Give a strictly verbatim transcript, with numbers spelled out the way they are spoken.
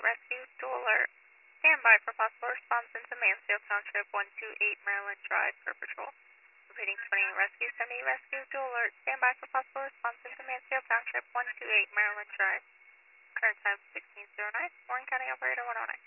Rescue Dual Alert. Stand by for possible response into Mansfield Township, one two eight Maryland Drive per patrol. Repeating twenty-eight Rescue, seventy Rescue Dual Alert. Stand by for possible response into Mansfield Township, one two eight Maryland Drive. Current time sixteen oh nine. Warren County Operator one oh nine.